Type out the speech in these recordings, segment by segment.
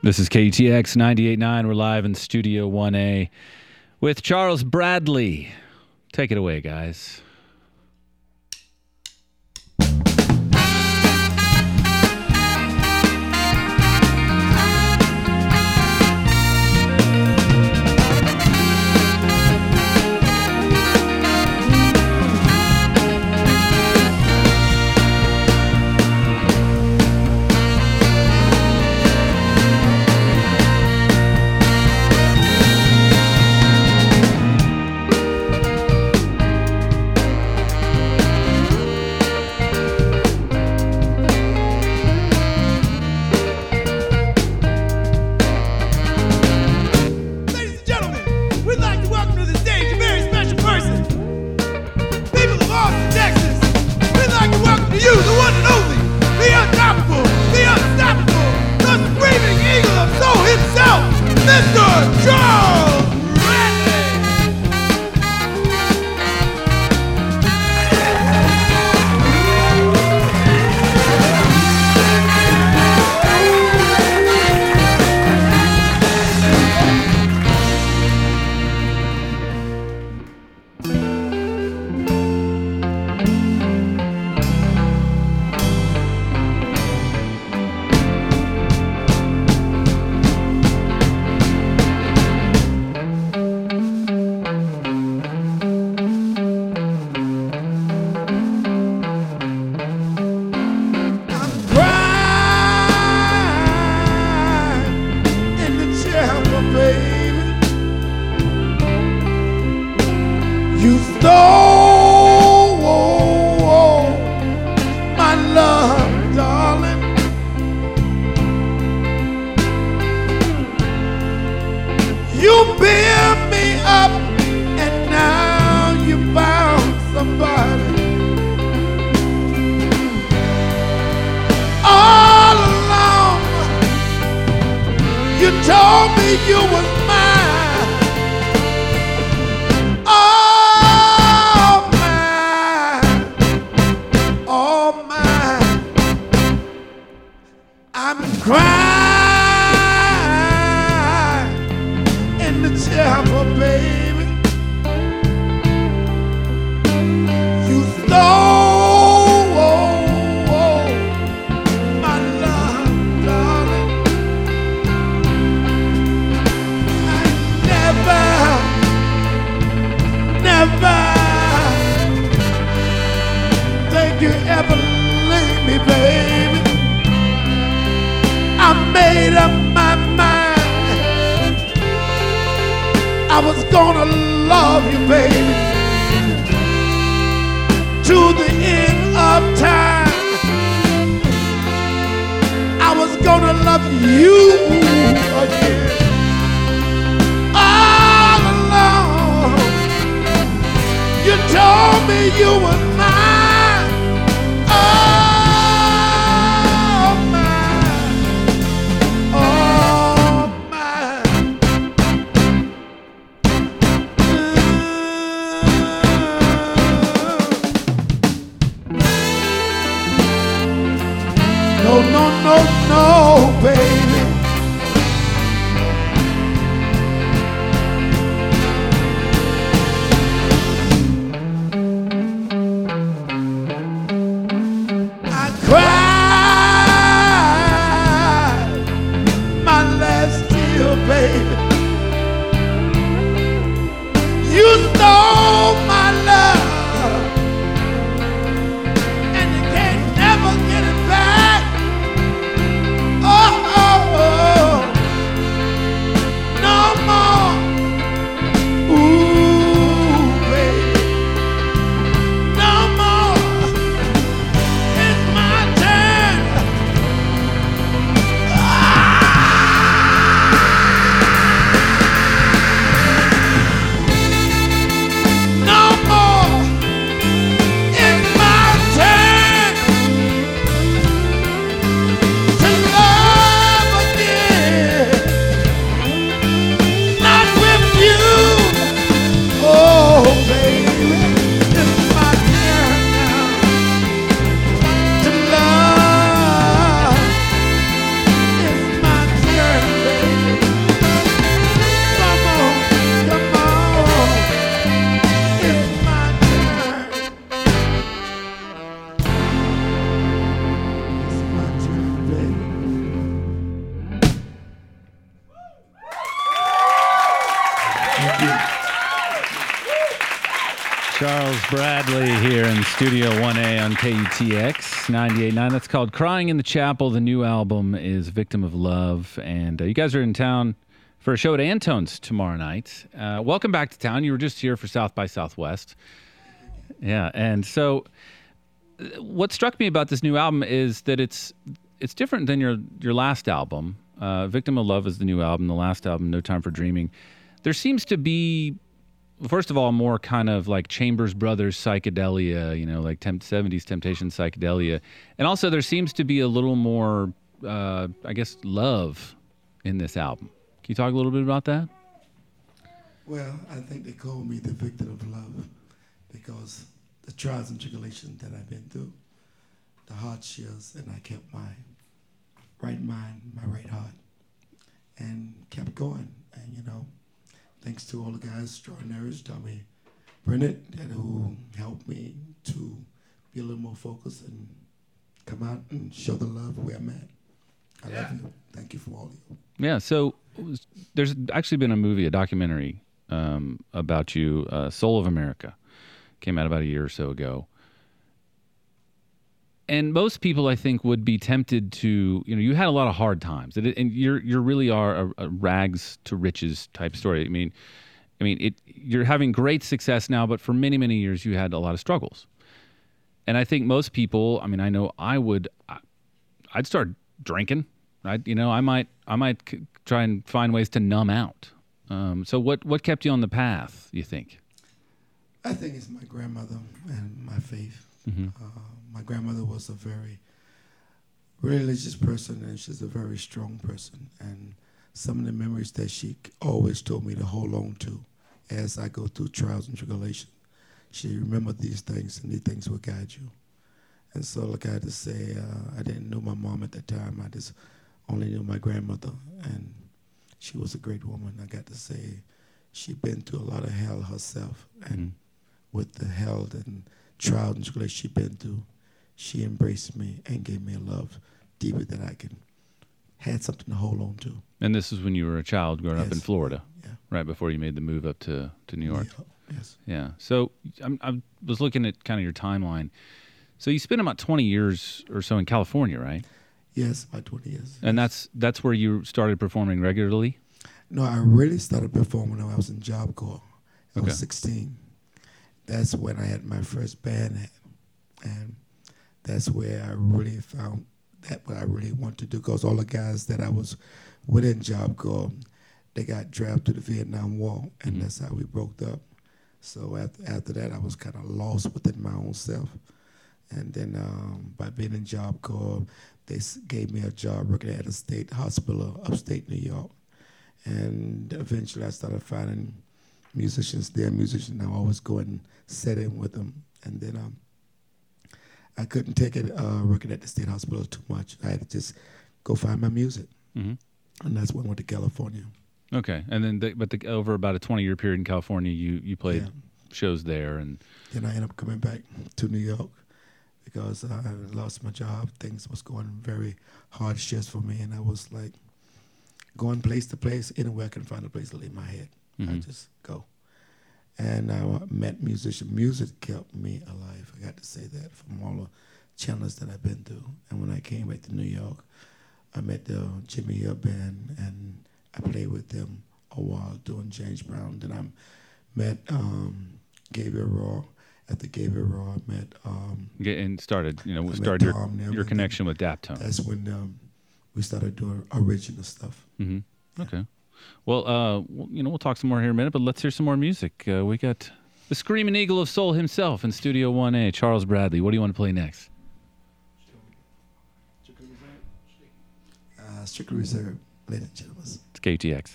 This is KTX 98.9. We're live in Studio 1A with Charles Bradley. Take it away, guys. Charles Bradley here in Studio 1A on KUTX 98.9. That's called Crying in the Chapel. The new album is Victim of Love. And you guys are in town for a show at Antone's tomorrow night. Welcome back to town. You were just here for South by Southwest. Yeah, and so what struck me about this new album is that it's different than your last album. Victim of Love is the new album. The last album, No Time for Dreaming. There seems to be, first of all, more kind of like Chambers Brothers psychedelia, like 70s Temptation psychedelia. And also there seems to be a little more, love in this album. Can you talk a little bit about that? Well, I think they call me the victim of love because the trials and tribulations that I've been through, the hardships, and I kept my right mind, my right heart, and kept going. And, thanks to all the guys, extraordinaries, Tommy Bennett, who helped me to be a little more focused and come out and show the love where I'm at. I love you. Thank you for all of you. Yeah, so there's actually been a documentary about you, Soul of America. Came out about a year or so ago. And most people, I think, would be tempted to, you had a lot of hard times. And you really are a rags to riches type story. You're having great success now, but for many, many years you had a lot of struggles. And I think most people, I know I'd start drinking. I might try and find ways to numb out. So what kept you on the path, you think? I think it's my grandmother and my faith. Mm-hmm. My grandmother was a very religious person, and she's a very strong person. And some of the memories that she always told me to hold on to as I go through trials and tribulations. She remembered these things, and these things will guide you. And so, like I had to say, I didn't know my mom at the time. I just only knew my grandmother, and she was a great woman. I got to say, she'd been through a lot of hell herself, and with the hell and trials and tribulations she'd been through, she embraced me and gave me a love deeper than I had something to hold on to. And this is when you were a child growing up in Florida, yeah. Right before you made the move up to New York. Yes. Yeah. So I was looking at kind of your timeline. So you spent about 20 years or so in California, right? Yes, about 20 years. And that's where you started performing regularly? No, I really started performing when I was in Job Corps. I was 16. That's when I had my first band, and that's where I really found that what I really wanted to do, because all the guys that I was within Job Corps, they got drafted to the Vietnam War, and that's how we broke up. So after that, I was kind of lost within my own self. And then by being in Job Corps, they gave me a job working at a state hospital upstate New York. And eventually I started finding musicians there, I always go and sit in with them. And then I couldn't take it working at the state hospital too much. I had to just go find my music. Mm-hmm. And that's when I went to California. Okay. And then, over about a 20-year period in California, you played shows there. And then I ended up coming back to New York because I lost my job. Things was going very hard shifts for me, and I was like going place to place, anywhere I can find a place to lay my head. I just go. And I met musicians. Music kept me alive. I got to say that from all the challenges that I've been through. And when I came back to New York, I met the Jimmy Hill Band, and I played with them a while doing James Brown. Then I met Gabriel Roy. After Gabriel Roy, I met... and started your connection with Daptone. That's when we started doing original stuff. Mm-hmm. Yeah. Okay. Well, we'll talk some more here in a minute, but let's hear some more music. We got the Screaming Eagle of Soul himself in Studio 1A, Charles Bradley. What do you want to play next? Strictly Reserved, ladies and gentlemen. It's KUTX.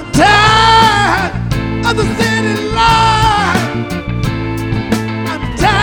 Of the city life, I'm tired.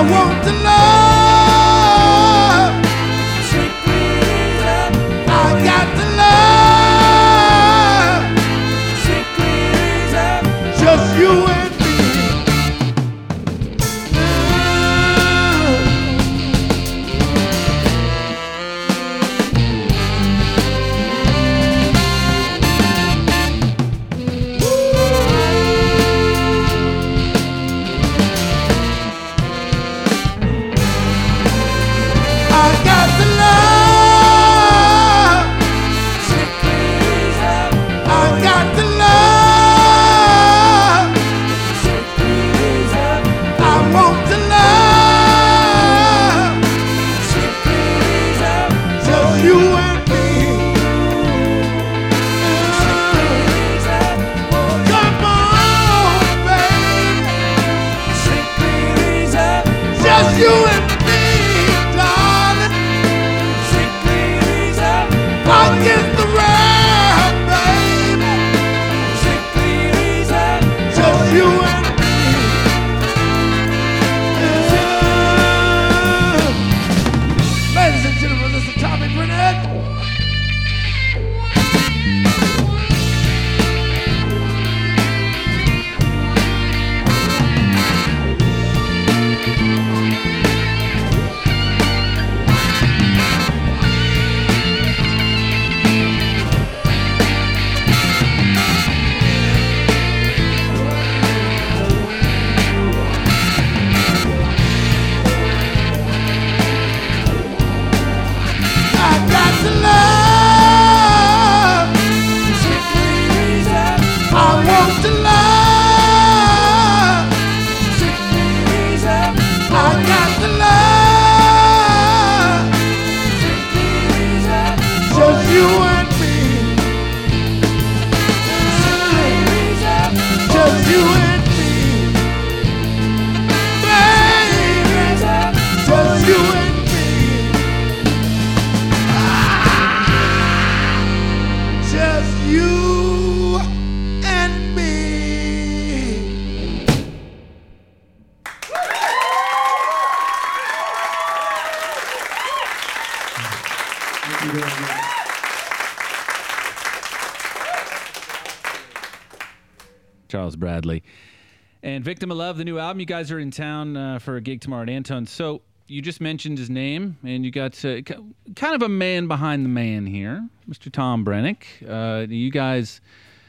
want to love. I got to love. Just you and me. Charles Bradley. And Victim of Love, the new album. You guys are in town for a gig tomorrow at Antone's. So you just mentioned his name, and you got kind of a man behind the man here, Mr. Tom Brennick. You guys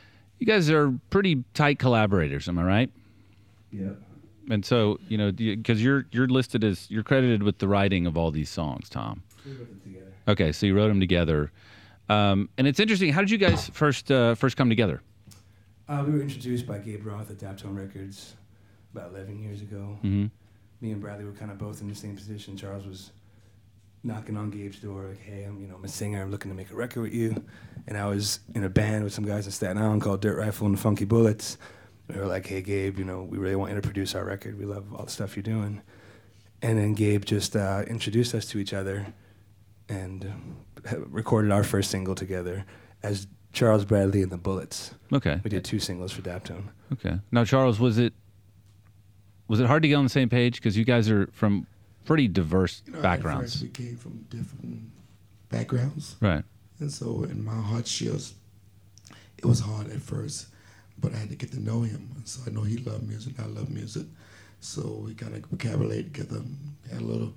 are pretty tight collaborators, am I right? Yeah. And so, you know, because you're listed as, you're credited with the writing of all these songs, Tom. We wrote them together. Okay, so you wrote them together. And it's interesting, how did you guys first come together? We were introduced by Gabe Roth at Daptone Records about 11 years ago. Mm-hmm. Me and Bradley were kind of both in the same position. Charles was knocking on Gabe's door, like, hey, I'm a singer, I'm looking to make a record with you. And I was in a band with some guys in Staten Island called Dirt Rifle and the Funky Bullets. We were like, hey, Gabe, we really want you to produce our record. We love all the stuff you're doing. And then Gabe just introduced us to each other and recorded our first single together as Charles Bradley and the Bullets. Okay. We did 2 singles for Daptone. Okay. Now, Charles, was it hard to get on the same page? Because you guys are from pretty diverse backgrounds. At first we came from different backgrounds. Right. And so in my Hot Shields, it was hard at first, but I had to get to know him. So I know he loved music, I love music. So we kind of vocabulated together, had a little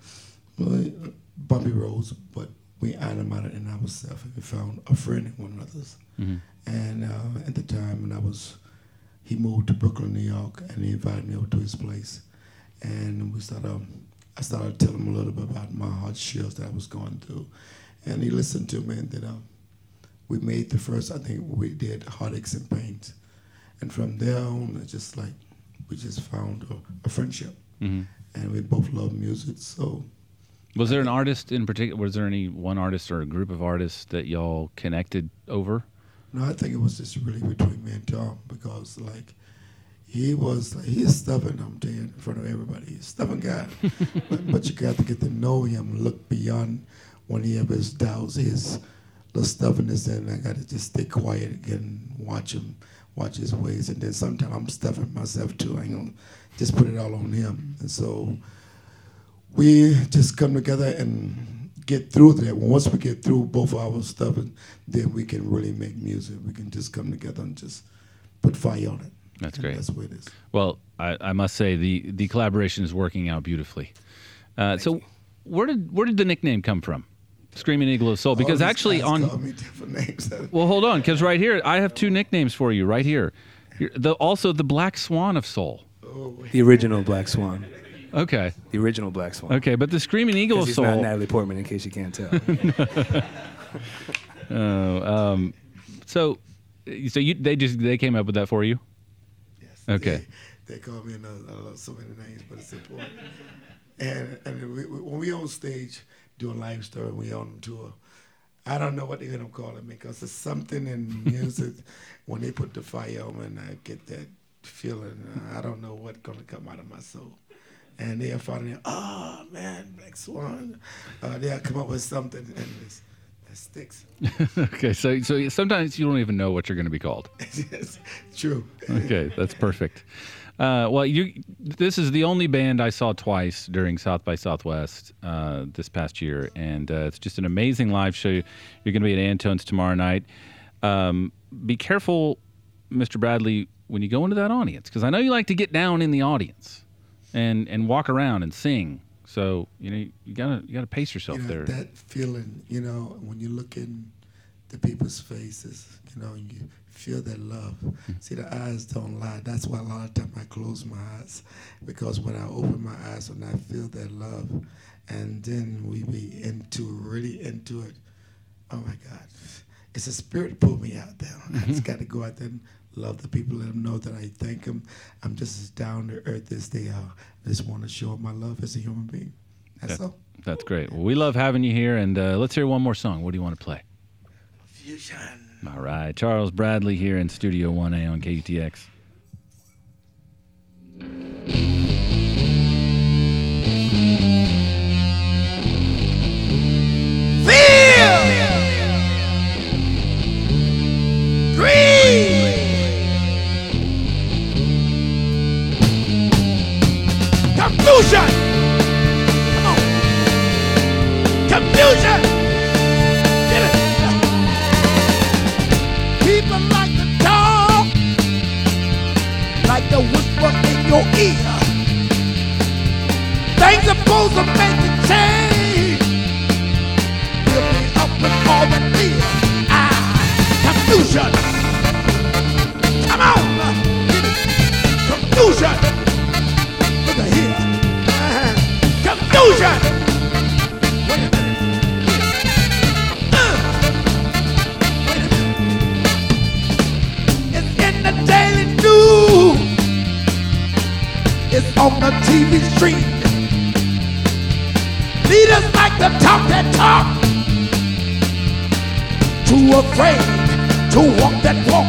bumpy roads, but we ironed them out in ourselves, and we found a friend in one another's. Mm-hmm. And at the time when he moved to Brooklyn, New York, and he invited me over to his place. And I started telling him a little bit about my hardships that I was going through. And he listened to me, and then we made the first, I think we did Heartaches and Pains. And from there on, it's just like, we just found a friendship. Mm-hmm. And we both love music, so. Was there an artist in particular, was there any one artist or a group of artists that y'all connected over? No, I think it was just really between me and Tom, because like he's stubborn, I'm telling you, in front of everybody. He's a stubborn guy. but you got to get to know him, look beyond when he has his doubts, his little stubbornness, and I got to just stay quiet and watch him, watch his ways. And then sometimes I'm stubborn myself too. I ain't gonna just put it all on him. And so we just come together and get through that. Once we get through both our stuff, and then we can really make music. We can just come together and just put fire on it. That's great. That's what it is. Well, I must say the collaboration is working out beautifully. So, where did the nickname come from, Screaming Eagle of Soul? Because actually call me different names. Well, hold on, because right here I have two nicknames for you. Right here, also the Black Swan of Soul. Oh, The original Black Swan. Okay. The original Black Swan. Okay, but the Screaming Eagle of He's Soul. not Natalie Portman, in case you can't tell. So they came up with that for you? yes. Okay. They call me so many names, but it's important. And when we on stage doing live story, we on tour. I don't know what they're gonna call it because there's something in music when they put the fire on, and I get that feeling. I don't know what's gonna come out of my soul. And they'll finally, oh man, Black Swan. They'll come up with something, and that sticks. Okay, so sometimes you don't even know what you're going to be called. Yes, true. Okay, that's perfect. Well, this is the only band I saw twice during South by Southwest this past year, and it's just an amazing live show. You're going to be at Antone's tomorrow night. Be careful, Mr. Bradley, when you go into that audience, because I know you like to get down in the audience and walk around and sing. So you gotta pace yourself there. That feeling, when you look in the people's faces, you feel that love. See, the eyes don't lie. That's why a lot of times I close my eyes, because when I open my eyes, when I feel that love, and then we be really into it. Oh my God, it's a spirit pulled me out there. I just got to go out there and love the people, let them know that I thank them. I'm just as down to earth as they are. I just want to show them my love as a human being. That's all. That's great. Well, we love having you here, and let's hear one more song. What do you want to play? Fusion. All right. Charles Bradley here in Studio 1A on KUTX. Confusion! Come on! Confusion! Get it! People like to talk, like the whisper in your ear. Things are supposed to make you change. Fill me up with all the fear. Confusion! Come on! Get it! Confusion! Look at here. Confusion! Wait a minute. Wait a minute. It's in the daily news. It's on the TV screen. Leaders like to talk that talk. Too afraid to walk that walk.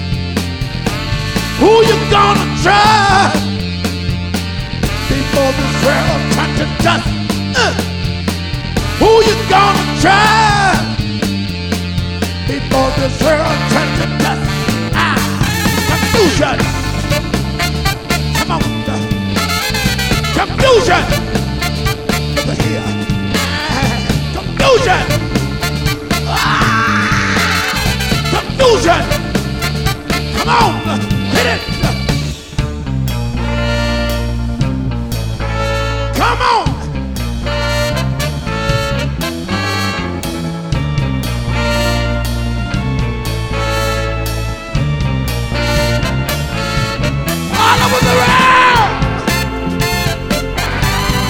Who you gonna trust? Before this world turns to dust, who you gonna trust? Before this world turns to dust, confusion. Come on, confusion. Look at here, confusion. Confusion. Come on, hit it. Come on! All over the world!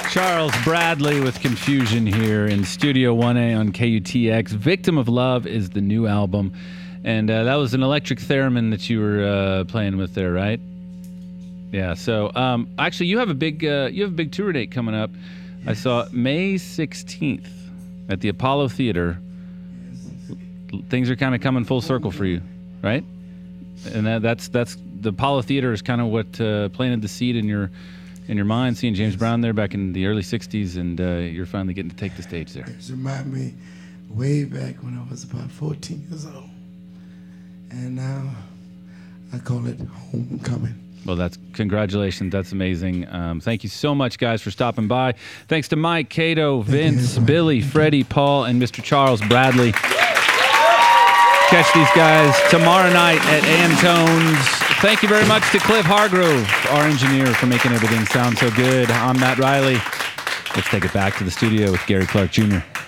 Charles Bradley with Confusion here in Studio 1A on KUTX. Victim of Love is the new album. And that was an electric theremin that you were playing with there, right? Yeah, so actually you have a big tour date coming up. I saw May 16th at the Apollo Theater. Things are kind of coming full circle for you, right? And that's the Apollo Theater is kind of what planted the seed in your mind, seeing James Brown there back in the early 60s, and you're finally getting to take the stage there. It reminded me way back when I was about 14 years old. And now I call it homecoming. Well, congratulations. That's amazing. Thank you so much, guys, for stopping by. Thanks to Mike, Cato, Vince, Billy, Freddie, Paul, and Mr. Charles Bradley. Catch these guys tomorrow night at Antone's. Thank you very much to Cliff Hargrove, our engineer, for making everything sound so good. I'm Matt Riley. Let's take it back to the studio with Gary Clark Jr.